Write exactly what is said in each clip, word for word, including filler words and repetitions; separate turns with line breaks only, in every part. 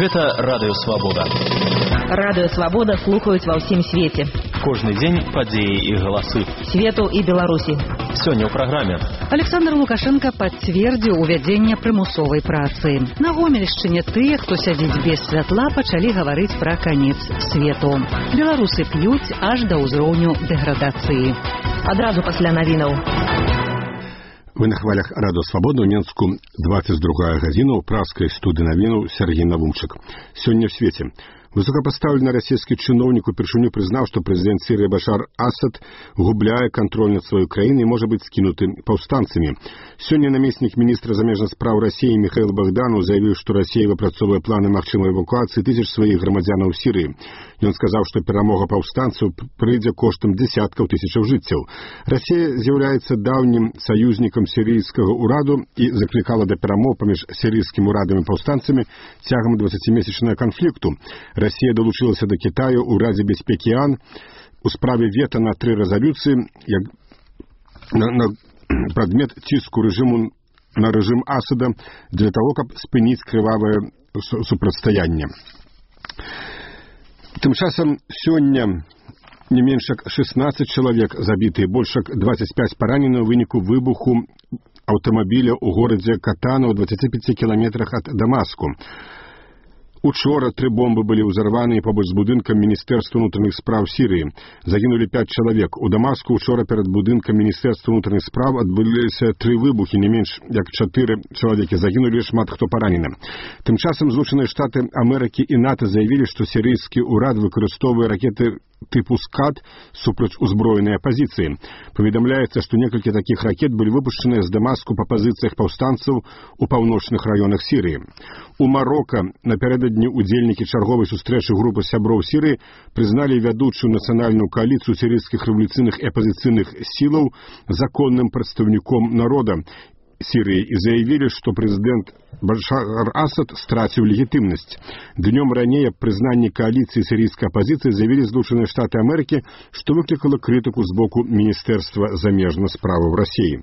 Гэта Радыё Свабода.
Радыё Свабода слухаюць ва ўсім свеце.
Кожны дзень падзеі і галасы.
Свету і Беларусі.
Сёння ў праграме.
Александр Лукашенко пацвердзіў увядзенне прымусовай працы. На Гомельшчыне тыя, хто сядзіць без святла, пачалі гаварыць пра канец свету. Беларусы п'юць аж да ўзроўню дэградацыі.
Адразу пасля навінаў.
Вы на хвалях Радыё Свабода ў Менску двадцать другая гадзіна ў праскай студыі навінаў Сергей Навумчык. Сёння ў свеце. Высокопоставленный российский чиновник упершыню признал, что президент Сирии Башар Асад губляе контроль над своей краиной и может быть скинутым повстанцами. Сегодня наместник министра замежных справ России Михаил Богданов заявил, что Россия выпрацовывает планы магчымай эвакуации тысяч своих громадянаў в Сирии. И он сказал, что перамога повстанцев прыйдзе коштам десятков тысяч жыццяў. Россия является давним союзником сирийского ураду и закликала до перамог паміж сирийским урадом и повстанцами цягам двадцатимесячнага конфликту. Россия долучилася до Китаю у Раді бяспекі ООН у справе вето на три резолюции як, на, на предмет ціску режиму на режим Асада для того, каб спыніць крывавае супрацьстаянне. Тым часам сёння не менш як шестнадцать чалавек забітыя, больш як двадцать пять паранены ў выніку выбуху аўтамабіля ў горадзе Катана ў двадцати пяти кіламетрах ад Дамаску. Учора три бомбы были ўзарваны побач з будынкам Міністэрства ўнутраных спраў Сірыі. Загінулі пять чалавек. У Дамаску учора перад будынкам Міністэрства ўнутраных спраў адбыліся тры выбухі, не менш як чатыры чалавекі загінулі, шмат хто паранены. Тым часам Злучаныя Штаты Амерыкі і НАТО заявілі, што сірыйскі ўрад выкарыстоўвае ракеты типу скат супраць узброенай апозіцыі. Паведамляецца, што некалькі такіх ракет былі выпушчаныя з Дамаску па пазіцыях паўстанцаў у паўночных раёнах Сірыі. У Марока напярэдадні удзельнікі чарговай сустрэчы групы сяброў Сірыі прызналі вядучую нацыянальную кааліцыю сірыйскіх рэвалюцыйных і апазіцыйных сілаў законным прадстаўніком народа Сирии и заявили, что президент Башар Асад стратил легитимность. Днем ранее признание коалиции сирийской оппозиции заявили Злучаныя Штаты Америки, что выкликало критику с боку Министерства замежных справ в России.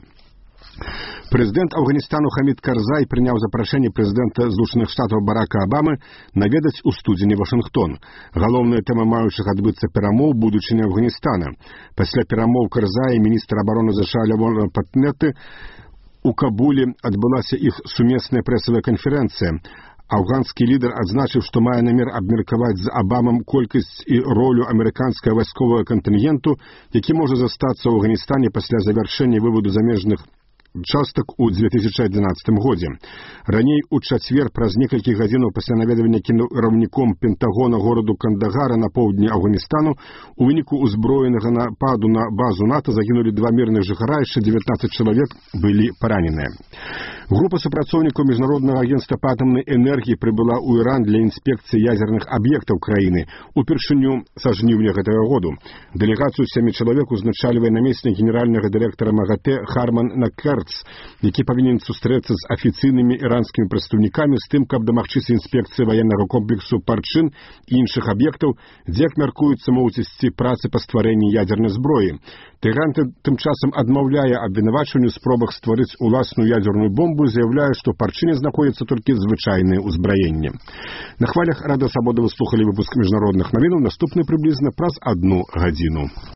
Президент Афганістану Хамід Карзай прыняў запрашэнне президента Злучаных Штатаў Барака Обамы наведаць у студзені Вашынгтон. Галоўная тэма маючых адбыцца перамоў будучыні Афганістана. Пасля перамоў Карзая міністр абароны США Лявон Патнеты у Кабуле адбылася іх сумесная прэсавая канферэнцыя. Афганскі лідар адзначыў, што мае намер абмеркаваць з Абамам колькасць і ролю амерыканскага вайсковага кантынгенту, які можа застацца ў Афганістане пасля завяршэння выводу замежных частак у две тысячи одиннадцатым годзе. Раней у чацвер праз некалькі гадзінаў пасля наведвання кіраўніком Пентагона гораду Кандагара на поўдні Афганістану у выніку ўзброенага нападу на базу НАТО загінулі два мірных жыхара, яшчэ девятнадцать чалавек былі параненыя. Група супрацоўнікаў Міжнароднага агентства па атамнай энергіі прыбыла ў Іран для інспекцыі ядзерных аб'ектаў краіны упершыню са жніўня гэтага году. Дэлегацыю сямі чалавек узначальвае намеснік генеральнага дырэктара МАГАТЭ Харман Накер, які павінен сустрэцца з афіцыйнымі іранскімі прадстаўнікамі з тым, каб дамагчыся інспекцыі ваеннага комплексу Парчын і іншых аб'ектаў, дзе абмяркуюцца моўцісці працы па стварэнні ядзернай зброі. Тэхран тым часам адмаўляе абвінавачванню ў спробах стварыць уласную ядзерную бомбу, заявляе, што ў Парчыне знаходзяцца толькі звычайныя ўзбраенні. На хвалях Радыё Свабода вы слухалі выпуск міжнародных навінаў, наступны прыблізна праз адну гадзіну.